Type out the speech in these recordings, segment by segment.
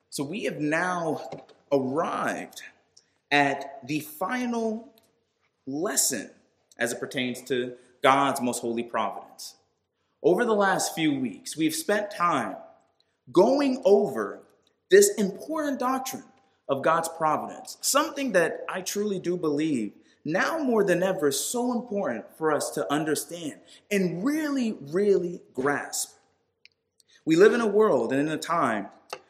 So we have now arrived at the final lesson as it pertains to God's most holy providence. Over the last few weeks, we've spent time going over this important doctrine of God's providence, something that I truly do believe now more than ever is so important for us to understand and really, really grasp. We live in a world and in a time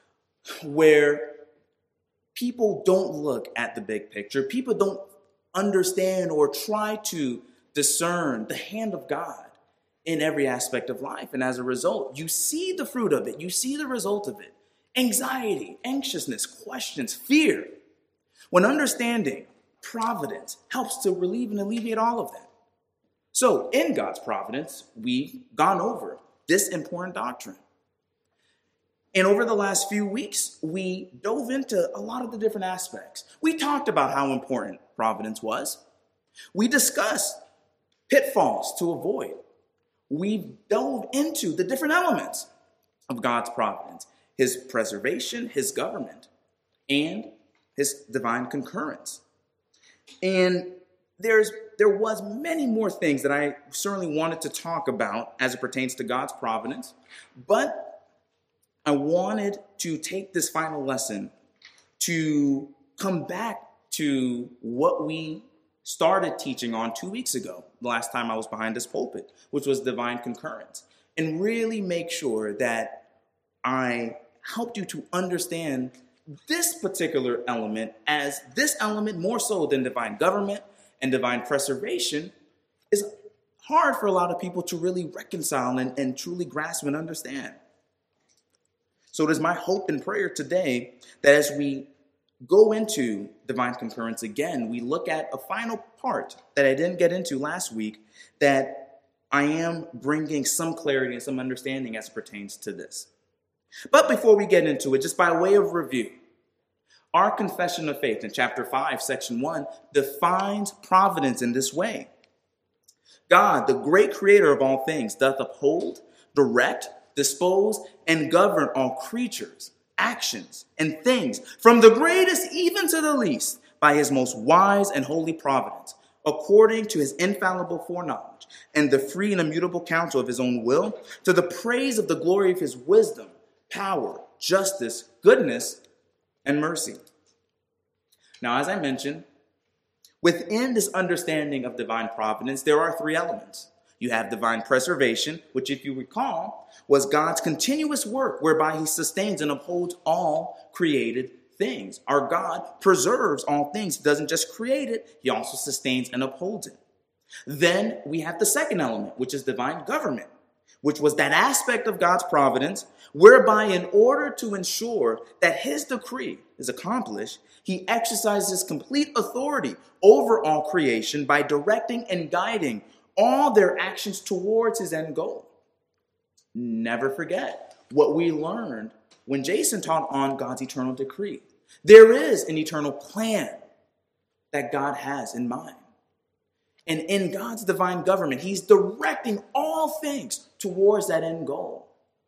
where people don't look at the big picture. People don't understand or try to discern the hand of God in every aspect of life. And as a result, you see the fruit of it. You see the result of it. Anxiety, anxiousness, questions, fear. When understanding providence helps to relieve and alleviate all of that. So in God's providence, we've gone over this important doctrine. And over the last few weeks, we dove into a lot of the different aspects. We talked about how important providence was. We discussed pitfalls to avoid. We dove into the different elements of God's providence, his preservation, his government, and his divine concurrence. And there was many more things that I certainly wanted to talk about as it pertains to God's providence, but I wanted to take this final lesson to come back to what we started teaching on 2 weeks ago, the last time I was behind this pulpit, which was divine concurrence, and really make sure that I helped you to understand this particular element, as this element, more so than divine government and divine preservation, is hard for a lot of people to really reconcile and truly grasp and understand. So it is my hope and prayer today that as we go into divine concurrence again, we look at a final part that I didn't get into last week, that I am bringing some clarity and some understanding as it pertains to this. But before we get into it, just by way of review, our confession of faith in chapter 5, section 1, defines providence in this way. God, the great creator of all things, doth uphold, direct, dispose, and govern all creatures, actions, and things, from the greatest even to the least, by his most wise and holy providence, according to his infallible foreknowledge, and the free and immutable counsel of his own will, to the praise of the glory of his wisdom, power, justice, goodness, and mercy. Now, as I mentioned, within this understanding of divine providence, there are three elements. You have divine preservation, which, if you recall, was God's continuous work whereby he sustains and upholds all created things. Our God preserves all things. He doesn't just create it, he also sustains and upholds it. Then we have the second element, which is divine government, which was that aspect of God's providence whereby, in order to ensure that his decree is accomplished, he exercises complete authority over all creation by directing and guiding all their actions towards his end goal. Never forget what we learned when Jason taught on God's eternal decree. There is an eternal plan that God has in mind. And in God's divine government, he's directing all things towards that end goal.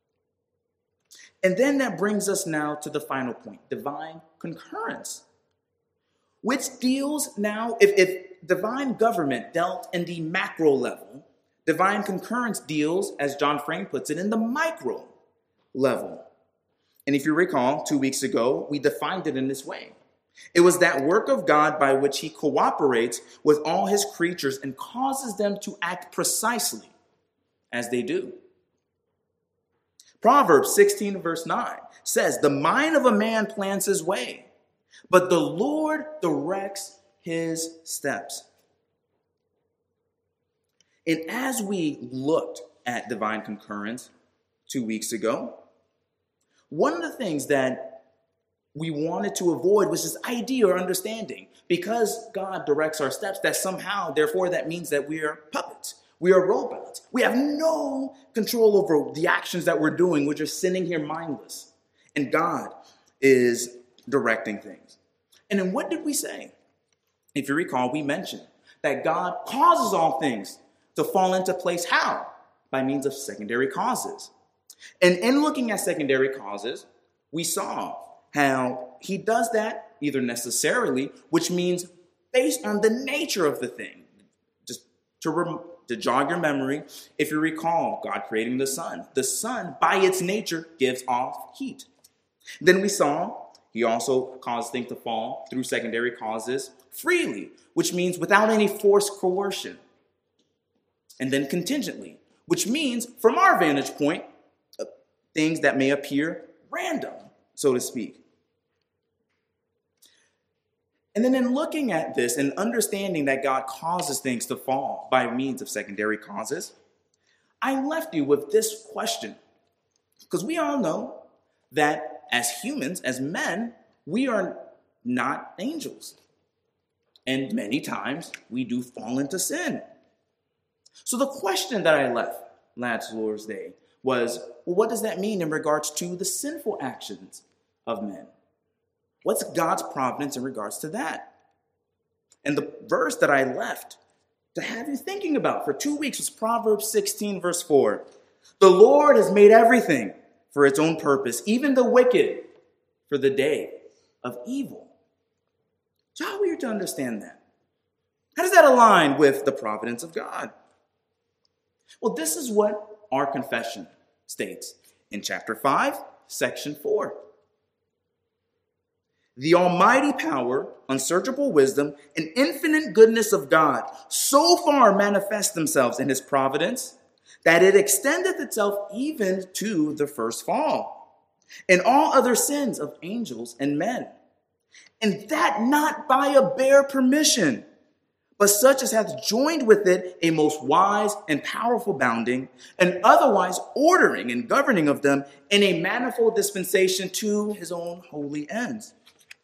And then that brings us now to the final point, divine concurrence, which deals now, if divine government dealt in the macro level, divine concurrence deals, as John Frame puts it, in the micro level. And if you recall, 2 weeks ago, we defined it in this way. It was that work of God by which he cooperates with all his creatures and causes them to act precisely as they do. Proverbs 16 verse 9 says, "The mind of a man plans his way, but the Lord directs his steps." And as we looked at divine concurrence 2 weeks ago, one of the things that we wanted to avoid was this idea or understanding, because God directs our steps, that somehow, therefore, that means that we are puppets. We are robots. We have no control over the actions that we're doing. We're just sitting here mindless. And God is directing things. And then what did we say? If you recall, we mentioned that God causes all things to fall into place. How? By means of secondary causes. And in looking at secondary causes, we saw how he does that either necessarily, which means based on the nature of the thing. Just to jog your memory, if you recall God creating the sun by its nature gives off heat. Then we saw he also caused things to fall through secondary causes freely, which means without any forced coercion. And then contingently, which means from our vantage point, things that may appear random, so to speak. And then in looking at this and understanding that God causes things to fall by means of secondary causes, I left you with this question. Because we all know that as humans, as men, we are not angels. And many times we do fall into sin. So the question that I left last Lord's Day was, well, what does that mean in regards to the sinful actions of men? What's God's providence in regards to that? And the verse that I left to have you thinking about for 2 weeks was Proverbs 16, verse 4. The Lord has made everything for its own purpose, even the wicked for the day of evil. So how are we to understand that? How does that align with the providence of God? Well, this is what our confession states in chapter 5, section 4. The almighty power, unsearchable wisdom, and infinite goodness of God so far manifest themselves in his providence that it extendeth itself even to the first fall and all other sins of angels and men, and that not by a bare permission, but such as hath joined with it a most wise and powerful bounding, and otherwise ordering and governing of them in a manifold dispensation to his own holy ends.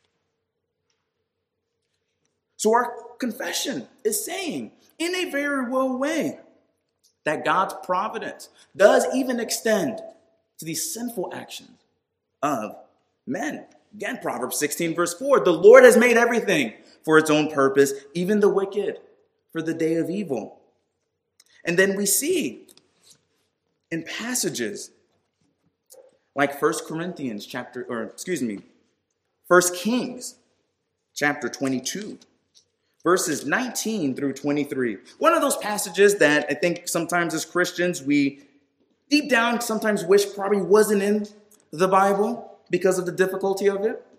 So our confession is saying, in a very real way, that God's providence does even extend to these sinful actions of men. Again, Proverbs 16, verse 4, the Lord has made everything for its own purpose, even the wicked for the day of evil. And then we see in passages like 1 Kings chapter 22, verses 19 through 23. One of those passages that I think sometimes as Christians, we deep down sometimes wish probably wasn't in the Bible because of the difficulty of it.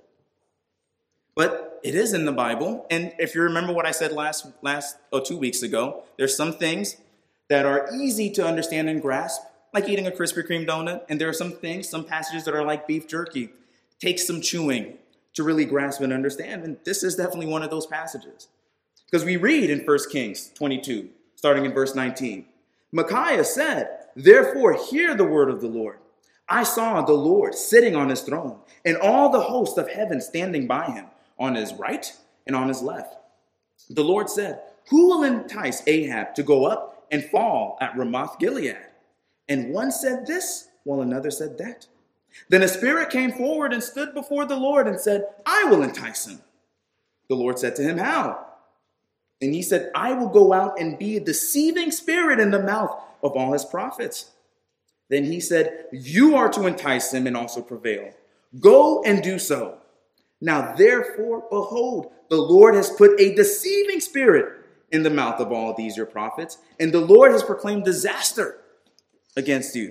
But it is in the Bible. And if you remember what I said 2 weeks ago, there's some things that are easy to understand and grasp, like eating a Krispy Kreme donut. And there are some passages that are like beef jerky. Takes some chewing to really grasp and understand. And this is definitely one of those passages. Because we read in 1 Kings 22, starting in verse 19, Micaiah said, therefore hear the word of the Lord. I saw the Lord sitting on his throne, and all the host of heaven standing by him, on his right and on his left. The Lord said, who will entice Ahab to go up and fall at Ramoth Gilead? And one said this, while another said that. Then a spirit came forward and stood before the Lord and said, I will entice him. The Lord said to him, how? And he said, I will go out and be a deceiving spirit in the mouth of all his prophets. Then he said, you are to entice him and also prevail. Go and do so. Now, therefore, behold, the Lord has put a deceiving spirit in the mouth of all these your prophets, and the Lord has proclaimed disaster against you.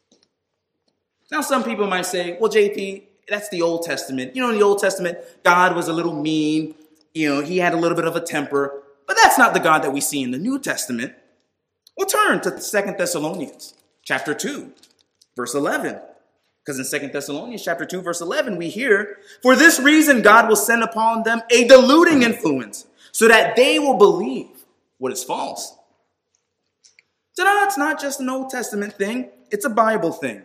Now, some people might say, well, JP, that's the Old Testament. In the Old Testament, God was a little mean. He had a little bit of a temper. But that's not the God that we see in the New Testament. We'll turn to 2 Thessalonians chapter 2, verse 11. Because in 2 Thessalonians chapter 2, verse 11, we hear, for this reason God will send upon them a deluding influence, so that they will believe what is false. So it's not just an Old Testament thing. It's a Bible thing.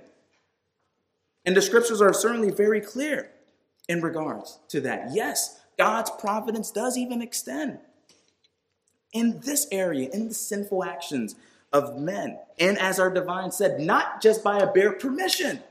And the scriptures are certainly very clear in regards to that. Yes, God's providence does even extend in this area, in the sinful actions of men. And as our divine said, not just by a bare permission,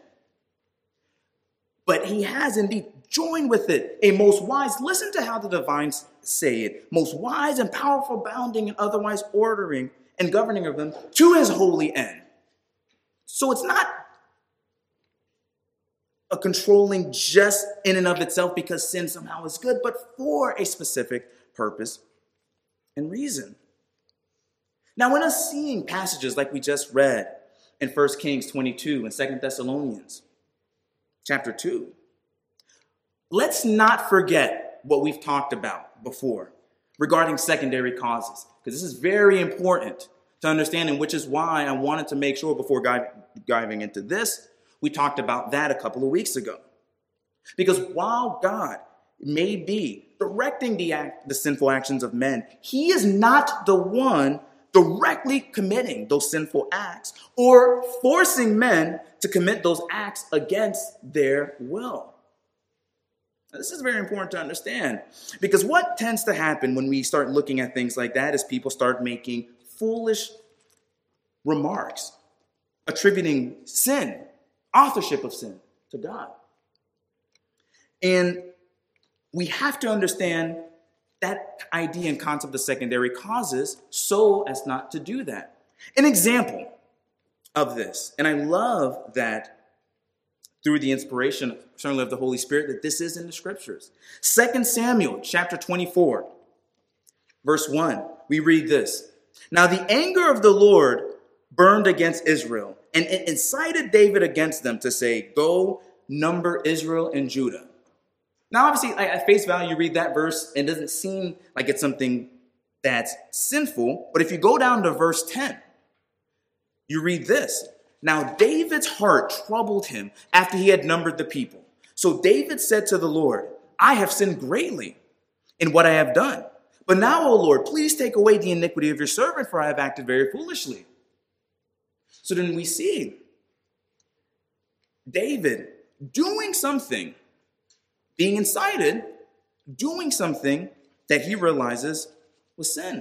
but he has indeed joined with it a most wise, listen to how the divines say it, most wise and powerful bounding and otherwise ordering and governing of them to his holy end. So it's not a controlling just in and of itself because sin somehow is good, but for a specific purpose and reason. Now, in us seeing passages like we just read in 1 Kings 22 and 2 Thessalonians chapter 2, let's not forget what we've talked about before regarding secondary causes, because this is very important to understand, and which is why I wanted to make sure before diving into this, we talked about that a couple of weeks ago. Because while God may be directing the sinful actions of men, he is not the one directly committing those sinful acts or forcing men to commit those acts against their will. Now, this is very important to understand, because what tends to happen when we start looking at things like that is people start making foolish remarks, attributing sin, authorship of sin, to God. And we have to understand that idea and concept of secondary causes so as not to do that. An example of this, and I love that through the inspiration, certainly of the Holy Spirit, that this is in the scriptures. 2 Samuel chapter 24, verse 1, we read this. Now the anger of the Lord burned against Israel, and it incited David against them to say, go number Israel and Judah. Now, obviously, at face value, you read that verse, and it doesn't seem like it's something that's sinful. But if you go down to verse 10, you read this. Now, David's heart troubled him after he had numbered the people. So David said to the Lord, I have sinned greatly in what I have done. But now, O Lord, please take away the iniquity of your servant, for I have acted very foolishly. So then we see David doing something, being incited, doing something that he realizes was sin.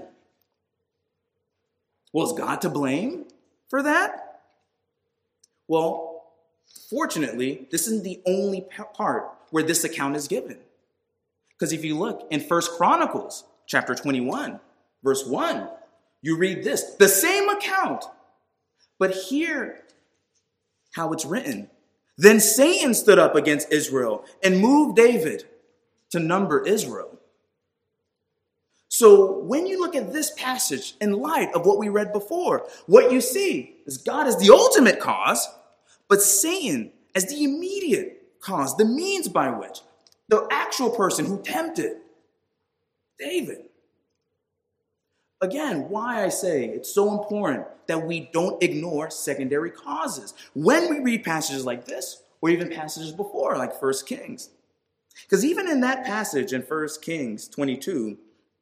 Was God to blame for that? Well, fortunately, this isn't the only part where this account is given. Because if you look in 1 Chronicles chapter 21, verse 1, you read this, the same account. But hear how it's written. Then Satan stood up against Israel and moved David to number Israel. So when you look at this passage in light of what we read before, what you see is God as the ultimate cause, but Satan as the immediate cause, the means by which, the actual person who tempted David. Again, why I say it's so important that we don't ignore secondary causes when we read passages like this, or even passages before, like 1 Kings. Because even in that passage in 1 Kings 22,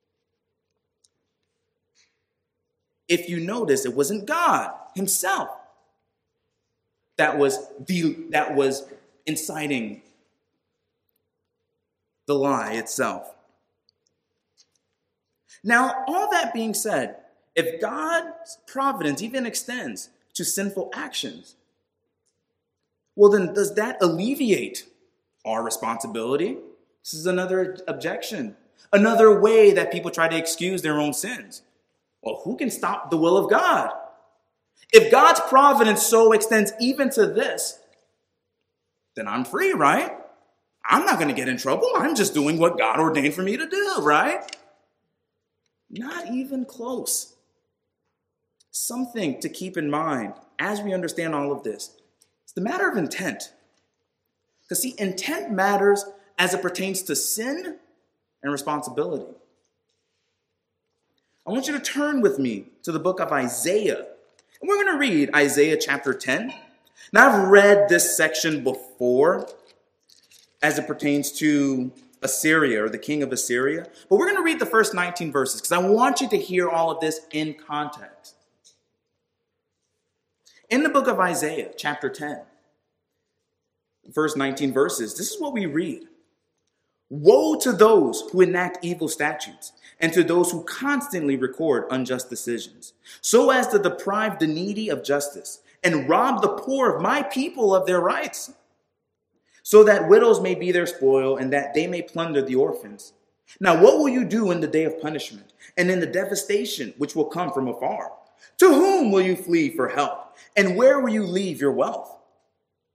if you notice, it wasn't God himself that was inciting the lie itself. Now, all that being said, if God's providence even extends to sinful actions, well, then does that alleviate our responsibility? This is another objection, another way that people try to excuse their own sins. Well, who can stop the will of God? If God's providence so extends even to this, then I'm free, right? I'm not going to get in trouble. I'm just doing what God ordained for me to do, right? Not even close. Something to keep in mind as we understand all of this. It's the matter of intent. Because see, intent matters as it pertains to sin and responsibility. I want you to turn with me to the book of Isaiah. And we're going to read Isaiah chapter 10. Now, I've read this section before as it pertains to Assyria, or the king of Assyria. But we're going to read the first 19 verses because I want you to hear all of this in context. In the book of Isaiah, chapter 10, first 19 verses, this is what we read. Woe to those who enact evil statutes, and to those who constantly record unjust decisions, so as to deprive the needy of justice, and rob the poor of my people of their rights, so that widows may be their spoil, and that they may plunder the orphans. Now what will you do in the day of punishment, and in the devastation which will come from afar? To whom will you flee for help, and where will you leave your wealth?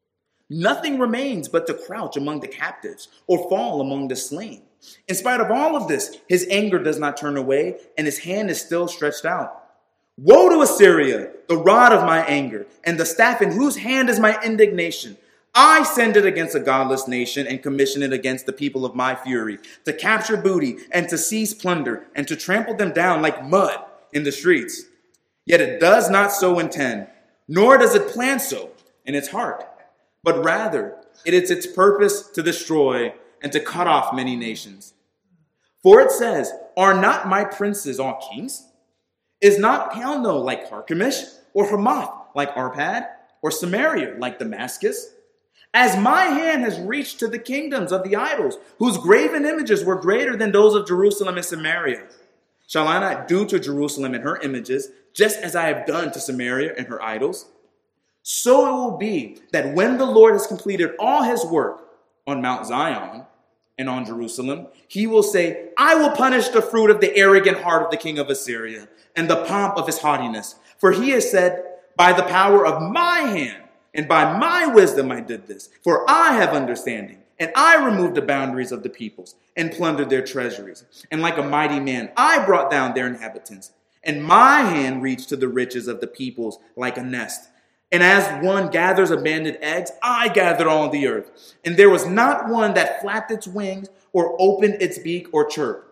Nothing remains but to crouch among the captives or fall among the slain. In spite of all of this, his anger does not turn away, and his hand is still stretched out. Woe to Assyria, the rod of my anger, and the staff in whose hand is my indignation. I send it against a godless nation and commission it against the people of my fury, to capture booty and to seize plunder and to trample them down like mud in the streets. Yet it does not so intend, nor does it plan so in its heart, but rather it is its purpose to destroy and to cut off many nations. For it says, are not my princes all kings? Is not Calno like Carchemish, or Hamath like Arpad, or Samaria like Damascus? As my hand has reached to the kingdoms of the idols, whose graven images were greater than those of Jerusalem and Samaria, shall I not do to Jerusalem and her images, just as I have done to Samaria and her idols? So it will be that when the Lord has completed all his work on Mount Zion and on Jerusalem, he will say, I will punish the fruit of the arrogant heart of the king of Assyria and the pomp of his haughtiness. For he has said, by the power of my hand and by my wisdom I did this. For I have understanding, and I removed the boundaries of the peoples and plundered their treasuries. And like a mighty man, I brought down their inhabitants. And my hand reached to the riches of the peoples like a nest. And as one gathers abandoned eggs, I gathered all the earth. And there was not one that flapped its wings or opened its beak or chirped.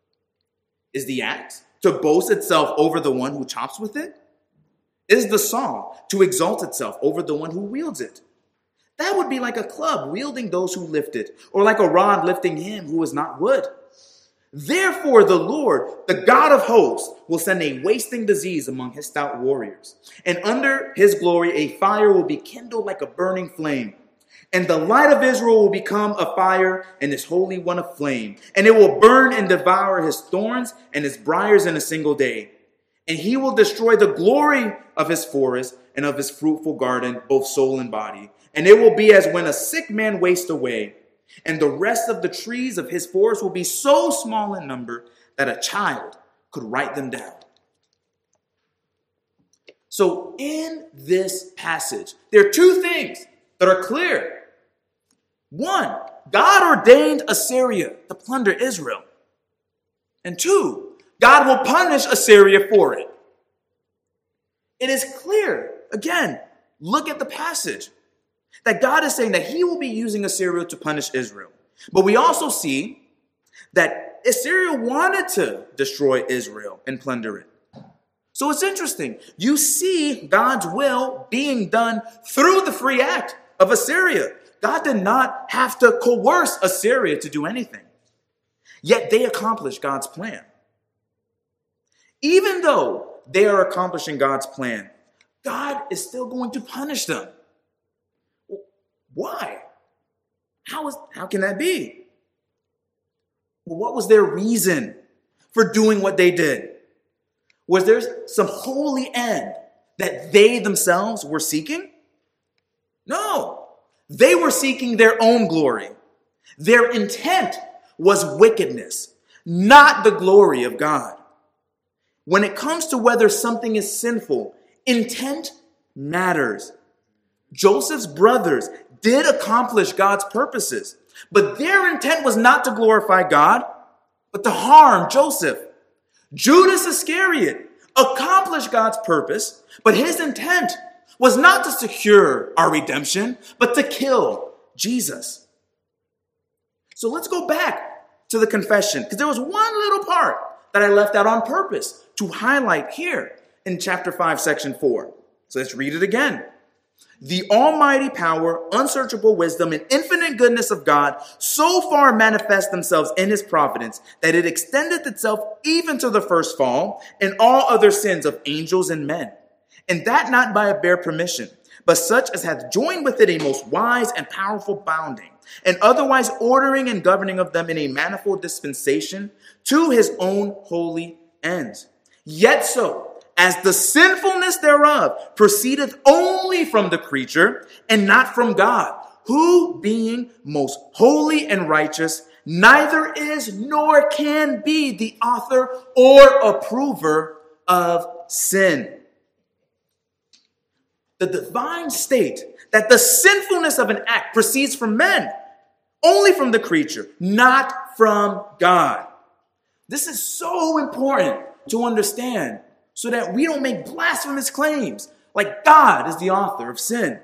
Is the axe to boast itself over the one who chops with it? Is the saw to exalt itself over the one who wields it? That would be like a club wielding those who lift it, or like a rod lifting him who is not wood. Therefore, the Lord, the God of hosts, will send a wasting disease among his stout warriors. And under his glory, a fire will be kindled like a burning flame. And the light of Israel will become a fire and his Holy One a flame. And it will burn and devour his thorns and his briars in a single day. And he will destroy the glory of his forest and of his fruitful garden, both soul and body. And it will be as when a sick man wastes away. And the rest of the trees of his forest will be so small in number that a child could write them down. So in this passage, there are two things that are clear. One, God ordained Assyria to plunder Israel. And two, God will punish Assyria for it. It is clear, again, look at the passage, that God is saying that he will be using Assyria to punish Israel. But we also see that Assyria wanted to destroy Israel and plunder it. So it's interesting. You see God's will being done through the free act of Assyria. God did not have to coerce Assyria to do anything. Yet they accomplished God's plan. Even though they are accomplishing God's plan, God is still going to punish them. Why? How can that be? Well, what was their reason for doing what they did? Was there some holy end that they themselves were seeking? No. They were seeking their own glory. Their intent was wickedness, not the glory of God. When it comes to whether something is sinful, intent matters. Joseph's brothers did accomplish God's purposes, but their intent was not to glorify God, but to harm Joseph. Judas Iscariot accomplished God's purpose, but his intent was not to secure our redemption, but to kill Jesus. So let's go back to the confession, because there was one little part that I left out on purpose to highlight here in chapter 5, section 4. So let's read it again. The almighty power, unsearchable wisdom, and infinite goodness of God so far manifest themselves in his providence that it extendeth itself even to the first fall and all other sins of angels and men. And that not by a bare permission, but such as hath joined with it a most wise and powerful bounding, and otherwise ordering and governing of them in a manifold dispensation to his own holy ends. Yet so, as the sinfulness thereof proceedeth only from the creature and not from God, who being most holy and righteous, neither is nor can be the author or approver of sin. the divine state that the sinfulness of an act proceeds from men, only from the creature, not from God. This is so important to understand so that we don't make blasphemous claims like God is the author of sin.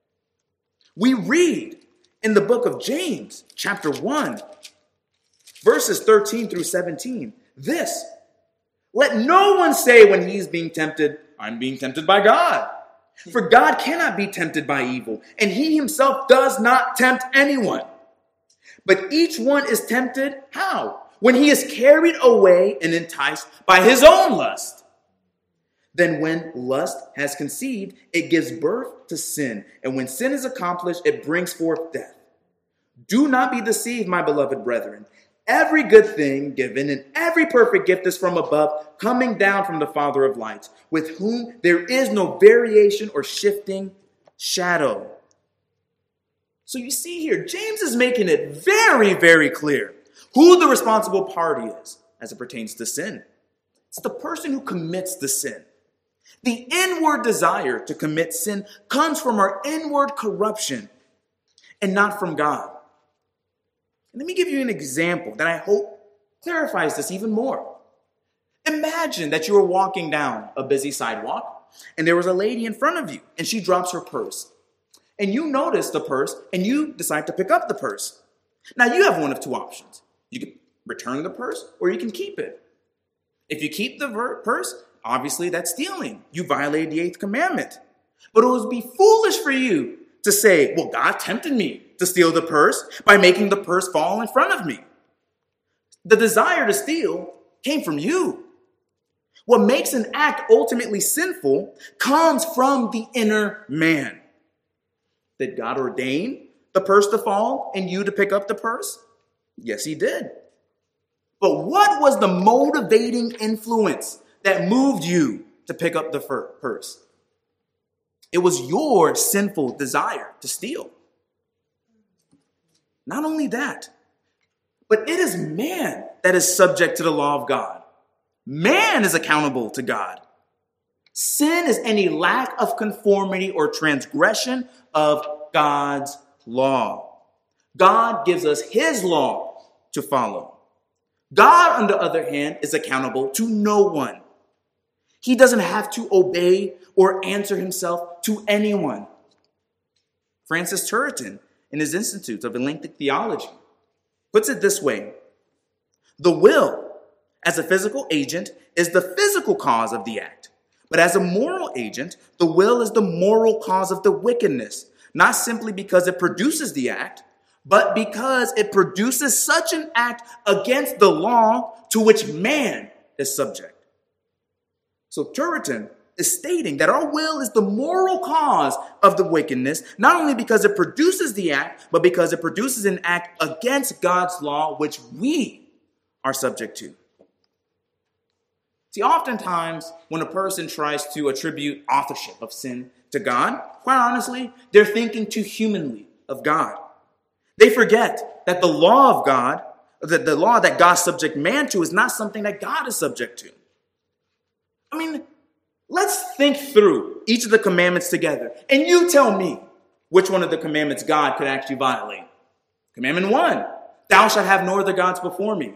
We read in the book of James, chapter 1, verses 13 through 17, this: let no one say when he is being tempted, I'm being tempted by God. For God cannot be tempted by evil, and he himself does not tempt anyone. But each one is tempted, how? When he is carried away and enticed by his own lust. Then when lust has conceived, it gives birth to sin. And when sin is accomplished, it brings forth death. Do not be deceived, my beloved brethren. Every good thing given and every perfect gift is from above, coming down from the Father of lights, with whom there is no variation or shifting shadow. So you see here, James is making it very, very clear who the responsible party is as it pertains to sin. It's the person who commits the sin. The inward desire to commit sin comes from our inward corruption and not from God. Let me give you an example that I hope clarifies this even more. Imagine that you were walking down a busy sidewalk and there was a lady in front of you and she drops her purse. And you notice the purse and you decide to pick up the purse. Now you have one of two options. You can return the purse or you can keep it. If you keep the purse, obviously that's stealing. You violated the 8th commandment. But it would be foolish for you to say, well, God tempted me to steal the purse by making the purse fall in front of me. The desire to steal came from you. What makes an act ultimately sinful comes from the inner man. Did God ordain the purse to fall and you to pick up the purse? Yes, he did. But what was the motivating influence that moved you to pick up the purse? It was your sinful desire to steal. Not only that, but it is man that is subject to the law of God. Man is accountable to God. Sin is any lack of conformity or transgression of God's law. God gives us his law to follow. God, on the other hand, is accountable to no one. He doesn't have to obey or answer himself to anyone. Francis Turretin, in his Institutes of Ellenic Theology, puts it this way: the will, as a physical agent, is the physical cause of the act. But as a moral agent, the will is the moral cause of the wickedness, not simply because it produces the act, but because it produces such an act against the law to which man is subject. So Turretin is stating that our will is the moral cause of the wickedness, not only because it produces the act, but because it produces an act against God's law, which we are subject to. See, oftentimes when a person tries to attribute authorship of sin to God, quite honestly, they're thinking too humanly of God. They forget that the law of God, that the law that God subject man to, is not something that God is subject to. I mean, let's think through each of the commandments together, and you tell me which one of the commandments God could actually violate. Commandment 1, thou shalt have no other gods before me.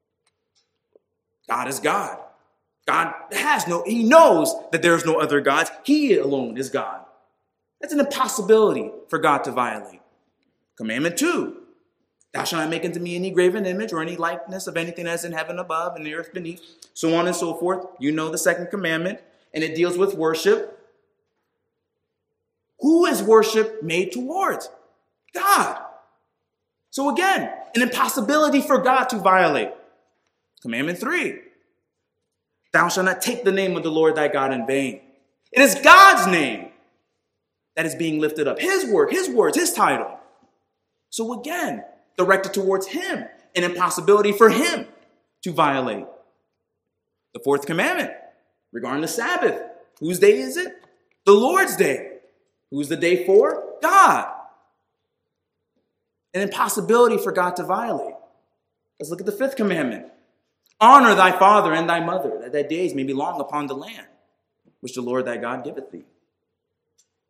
God is God. God he knows that there's no other gods. He alone is God. That's an impossibility for God to violate. Commandment 2, thou shalt not make unto me any graven image or any likeness of anything that is in heaven above and the earth beneath, so on and so forth. You know the second commandment, and it deals with worship. Who is worship made towards? God. So again, an impossibility for God to violate. Commandment 3, thou shalt not take the name of the Lord thy God in vain. It is God's name that is being lifted up. His word, his words, his title. So again, directed towards him, an impossibility for him to violate. The 4th commandment regarding the Sabbath. Whose day is it? The Lord's day. Who's the day for? God. An impossibility for God to violate. Let's look at the 5th commandment. Honor thy father and thy mother, that thy days may be long upon the land, which the Lord thy God giveth thee.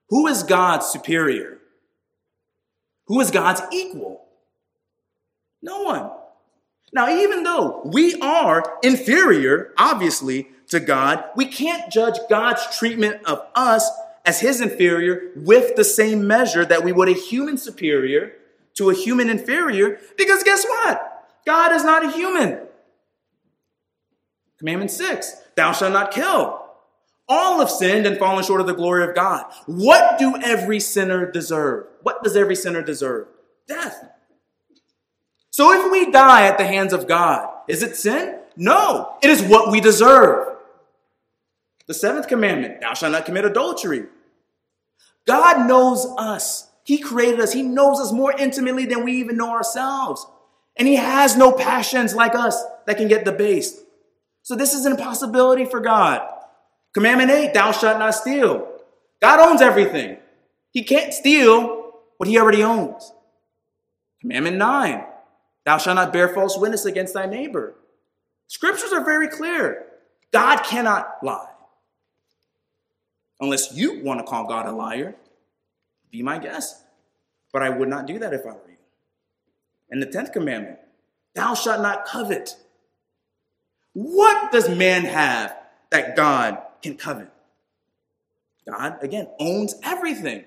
Who is God's superior? Who is God's equal? No one. Now, even though we are inferior, obviously, to God, we can't judge God's treatment of us as his inferior with the same measure that we would a human superior to a human inferior, because guess what? God is not a human. Commandment 6, thou shalt not kill. All have sinned and fallen short of the glory of God. What do every sinner deserve? What does every sinner deserve? Death. So if we die at the hands of God, is it sin? No, it is what we deserve. The 7th commandment, thou shalt not commit adultery. God knows us. He created us. He knows us more intimately than we even know ourselves. And he has no passions like us that can get debased. So this is an impossibility for God. Commandment 8, thou shalt not steal. God owns everything. He can't steal what he already owns. Commandment 9, thou shalt not bear false witness against thy neighbor. Scriptures are very clear. God cannot lie. Unless you want to call God a liar, be my guest. But I would not do that if I were you. And the 10th commandment, thou shalt not covet. What does man have that God can covet? God, again, owns everything.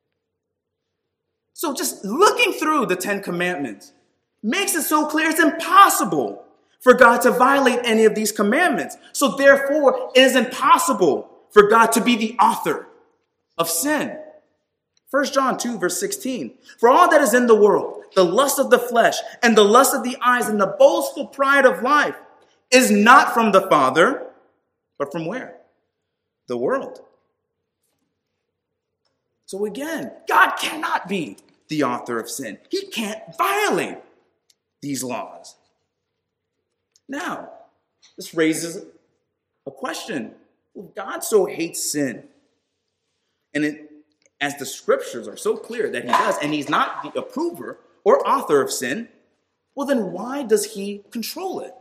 So just looking through the 10 commandments makes it so clear it's impossible for God to violate any of these commandments. So therefore, it is impossible for God to be the author of sin. 1 John 2, verse 16. For all that is in the world, the lust of the flesh and the lust of the eyes and the boastful pride of life is not from the Father, but from where? The world. So again, God cannot be the author of sin. He can't violate these laws. Now, this raises a question. Well, God so hates sin, and as the scriptures are so clear that he does, and he's not the approver or author of sin, well, then why does he control it?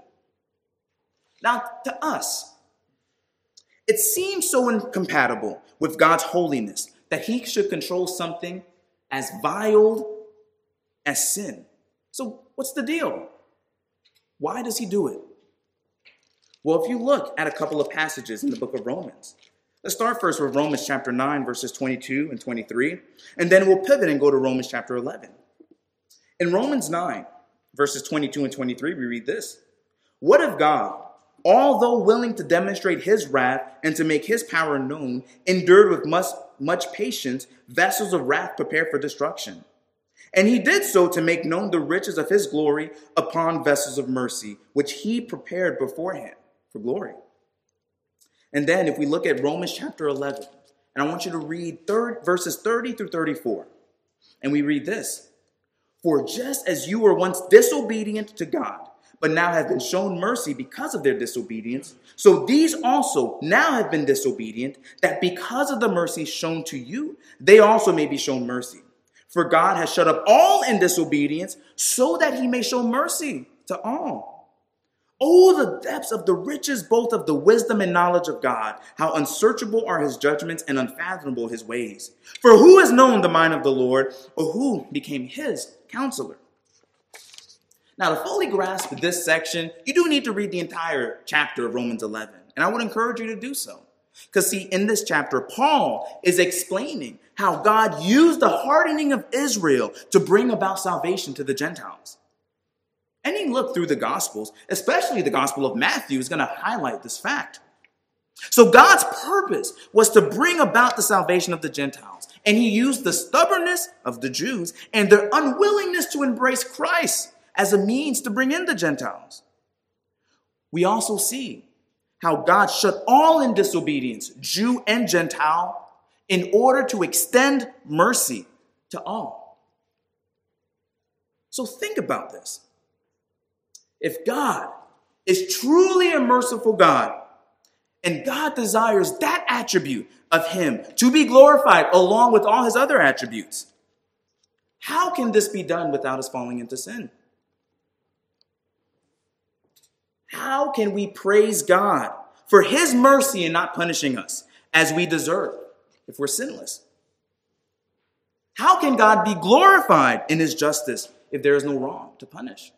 Now, to us, it seems so incompatible with God's holiness that he should control something as vile as sin. So what's the deal? Why does he do it? Well, if you look at a couple of passages in the book of Romans, let's start first with Romans chapter 9, verses 22 and 23, and then we'll pivot and go to Romans chapter 11. In Romans 9, verses 22 and 23, we read this. What if God, although willing to demonstrate his wrath and to make his power known, endured with much patience vessels of wrath prepared for destruction? And he did so to make known the riches of his glory upon vessels of mercy, which he prepared beforehand for glory. And then if we look at Romans chapter 11, and I want you to read verses 30 through 34, and we read this. For just as you were once disobedient to God, but now have been shown mercy because of their disobedience, so these also now have been disobedient, that because of the mercy shown to you, they also may be shown mercy. For God has shut up all in disobedience, so that he may show mercy to all. Oh, the depths of the riches both of the wisdom and knowledge of God, how unsearchable are his judgments and unfathomable his ways. For who has known the mind of the Lord, or who became his counselor? Now, to fully grasp this section, you do need to read the entire chapter of Romans 11. And I would encourage you to do so. Because see, in this chapter, Paul is explaining how God used the hardening of Israel to bring about salvation to the Gentiles. Any look through the Gospels, especially the Gospel of Matthew, is going to highlight this fact. So God's purpose was to bring about the salvation of the Gentiles. And he used the stubbornness of the Jews and their unwillingness to embrace Christ as a means to bring in the Gentiles. We also see how God shut all in disobedience, Jew and Gentile, in order to extend mercy to all. So think about this. If God is truly a merciful God, and God desires that attribute of him to be glorified along with all his other attributes, how can this be done without us falling into sin? How can we praise God for his mercy in not punishing us as we deserve if we're sinless? How can God be glorified in his justice if there is no wrong to punish?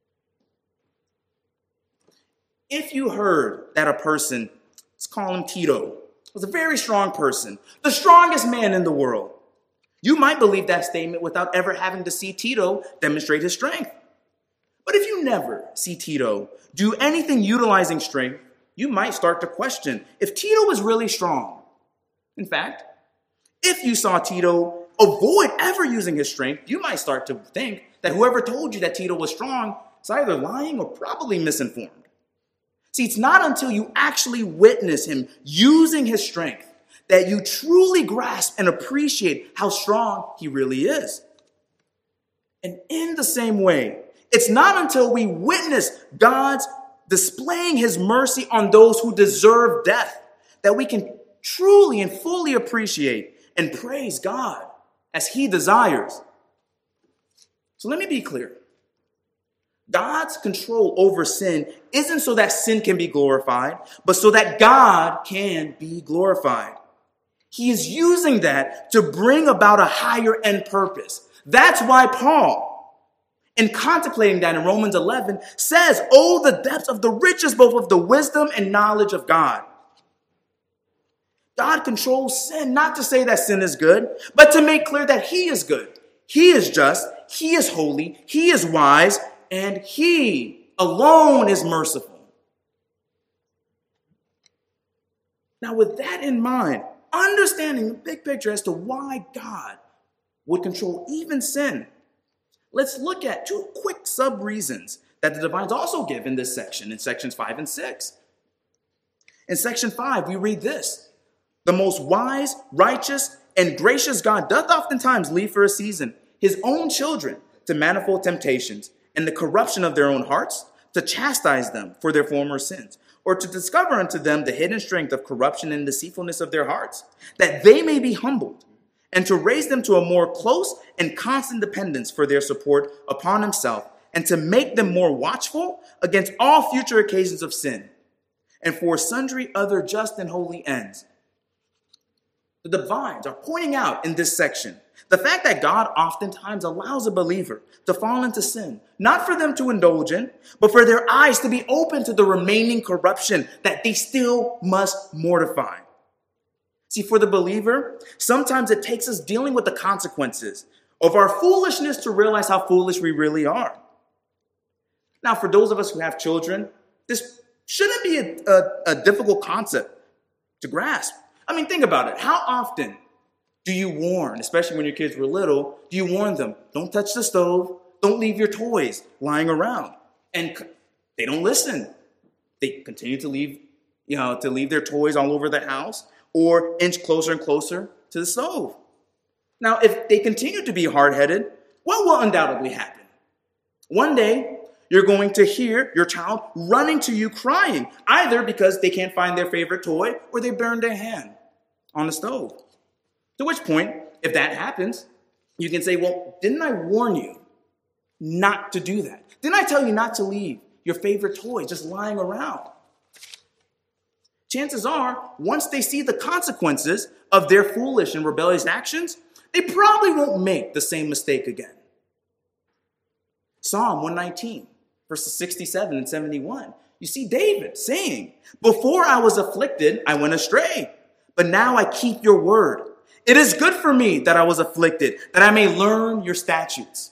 If you heard that a person, let's call him Tito, was a very strong person, the strongest man in the world, you might believe that statement without ever having to see Tito demonstrate his strength. But if you never see Tito do anything utilizing strength, you might start to question if Tito was really strong. In fact, if you saw Tito avoid ever using his strength, you might start to think that whoever told you that Tito was strong is either lying or probably misinformed. See, it's not until you actually witness him using his strength that you truly grasp and appreciate how strong he really is. And in the same way, it's not until we witness God's displaying his mercy on those who deserve death that we can truly and fully appreciate and praise God as he desires. So let me be clear. God's control over sin isn't so that sin can be glorified, but so that God can be glorified. He is using that to bring about a higher end purpose. That's why Paul, in contemplating that in Romans 11, says, "Oh, the depths of the riches, both of the wisdom and knowledge of God." God controls sin, not to say that sin is good, but to make clear that he is good. He is just, he is holy, he is wise, and he alone is merciful. Now, with that in mind, understanding the big picture as to why God would control even sin, let's look at two quick sub-reasons that the divines also give in this section, in sections 5 and 6. In section 5, we read this: "The most wise, righteous, and gracious God doth oftentimes leave for a season his own children to manifold temptations and the corruption of their own hearts, to chastise them for their former sins, or to discover unto them the hidden strength of corruption and deceitfulness of their hearts, that they may be humbled, and to raise them to a more close and constant dependence for their support upon himself, and to make them more watchful against all future occasions of sin, and for sundry other just and holy ends." The divines are pointing out in this section the fact that God oftentimes allows a believer to fall into sin, not for them to indulge in, but for their eyes to be open to the remaining corruption that they still must mortify. See, for the believer, sometimes it takes us dealing with the consequences of our foolishness to realize how foolish we really are. Now, for those of us who have children, this shouldn't be a difficult concept to grasp. I mean, think about it. How often do you warn, especially when your kids were little, do you warn them, don't touch the stove, don't leave your toys lying around? And they don't listen. They continue to leave their toys all over the house or inch closer and closer to the stove. Now, if they continue to be hard-headed, what will undoubtedly happen? One day, you're going to hear your child running to you crying, either because they can't find their favorite toy or they burned their hand on the stove. To which point, if that happens, you can say, well, didn't I warn you not to do that? Didn't I tell you not to leave your favorite toy just lying around? Chances are, once they see the consequences of their foolish and rebellious actions, they probably won't make the same mistake again. Psalm 119, verses 67 and 71. You see David saying, "Before I was afflicted, I went astray, but now I keep your word. It is good for me that I was afflicted, that I may learn your statutes."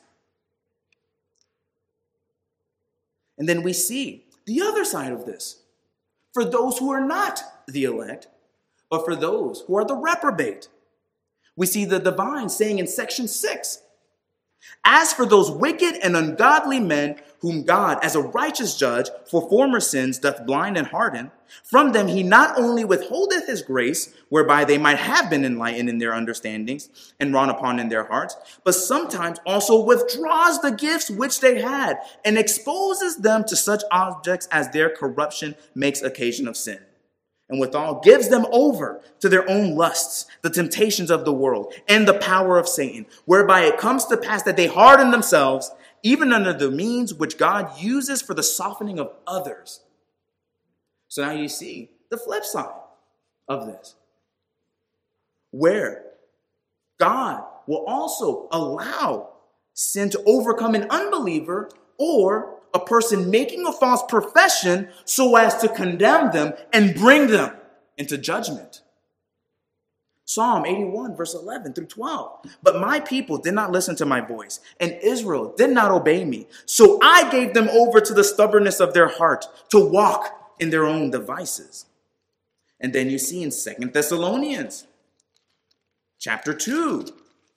And then we see the other side of this. For those who are not the elect, but for those who are the reprobate. We see the divine saying in section 6, "As for those wicked and ungodly men whom God, as a righteous judge for former sins, doth blind and harden, from them he not only withholdeth his grace, whereby they might have been enlightened in their understandings and wrought upon in their hearts, but sometimes also withdraws the gifts which they had, and exposes them to such objects as their corruption makes occasion of sin. And withal gives them over to their own lusts, the temptations of the world, and the power of Satan, whereby it comes to pass that they harden themselves, even under the means which God uses for the softening of others." So now you see the flip side of this, where God will also allow sin to overcome an unbeliever or a person making a false profession so as to condemn them and bring them into judgment. Psalm 81, verse 11 through 12. But my people did not listen to my voice, and Israel did not obey me. So I gave them over to the stubbornness of their heart to walk in their own devices. And then you see in 2 Thessalonians chapter 2,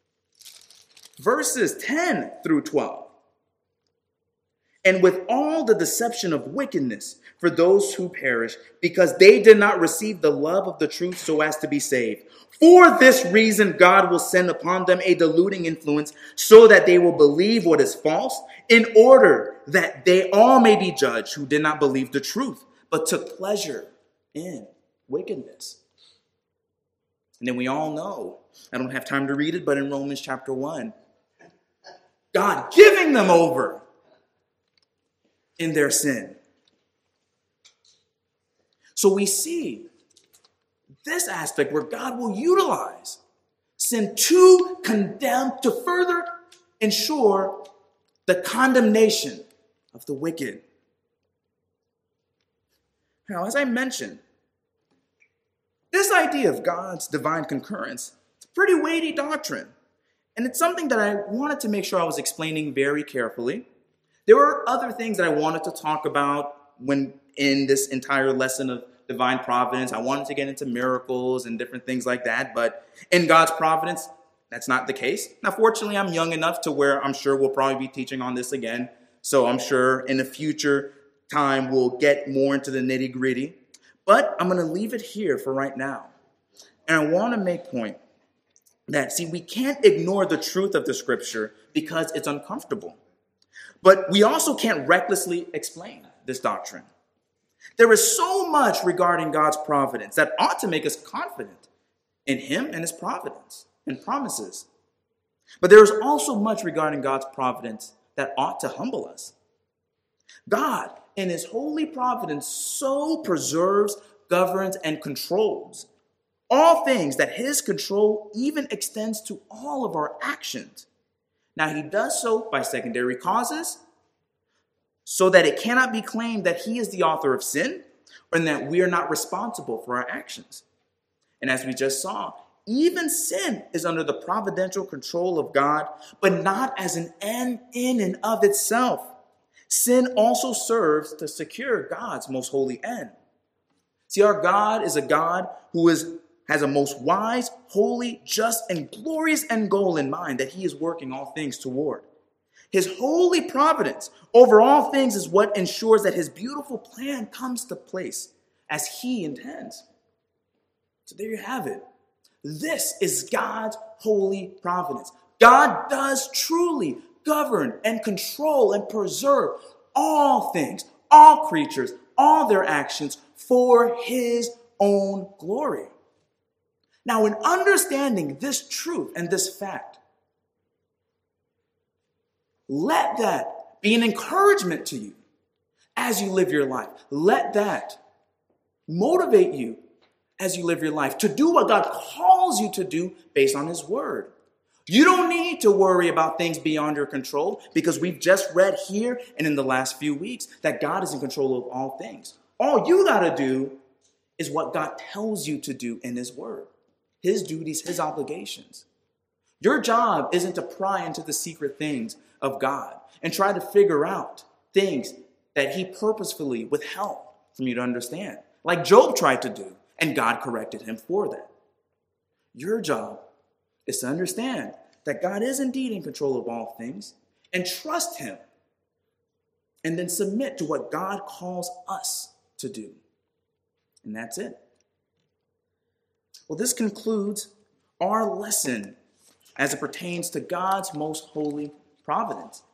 verses 10 through 12. And with all the deception of wickedness for those who perish, because they did not receive the love of the truth so as to be saved. For this reason, God will send upon them a deluding influence so that they will believe what is false, in order that they all may be judged who did not believe the truth, but took pleasure in wickedness. And then we all know, I don't have time to read it, but in Romans chapter 1, God giving them over in their sin. So we see this aspect where God will utilize sin to condemn, to further ensure the condemnation of the wicked. Now, as I mentioned, this idea of God's divine concurrence, it's a pretty weighty doctrine. And it's something that I wanted to make sure I was explaining very carefully. There were other things that I wanted to talk about when in this entire lesson of divine providence. I wanted to get into miracles and different things like that, but in God's providence, that's not the case. Now, fortunately, I'm young enough to where I'm sure we'll probably be teaching on this again. So I'm sure in a future time, we'll get more into the nitty gritty, but I'm going to leave it here for right now. And I want to make point that, see, we can't ignore the truth of the scripture because it's uncomfortable. But we also can't recklessly explain this doctrine. There is so much regarding God's providence that ought to make us confident in him and his providence and promises. But there is also much regarding God's providence that ought to humble us. God, in his holy providence, so preserves, governs, and controls all things that his control even extends to all of our actions. Now, he does so by secondary causes, so that it cannot be claimed that he is the author of sin or that we are not responsible for our actions. And as we just saw, even sin is under the providential control of God, but not as an end in and of itself. Sin also serves to secure God's most holy end. See, our God is a God who has a most wise, holy, just, and glorious end goal in mind that he is working all things toward. His holy providence over all things is what ensures that his beautiful plan comes to place as he intends. So there you have it. This is God's holy providence. God does truly govern and control and preserve all things, all creatures, all their actions for his own glory. Now, in understanding this truth and this fact, let that be an encouragement to you as you live your life. Let that motivate you as you live your life to do what God calls you to do based on his word. You don't need to worry about things beyond your control because we've just read here and in the last few weeks that God is in control of all things. All you got to do is what God tells you to do in his word, his duties, his obligations. Your job isn't to pry into the secret things of God and try to figure out things that he purposefully withheld from you to understand, like Job tried to do, and God corrected him for that. Your job is to understand that God is indeed in control of all things and trust him, and then submit to what God calls us to do. And that's it. Well, this concludes our lesson as it pertains to God's most holy providence.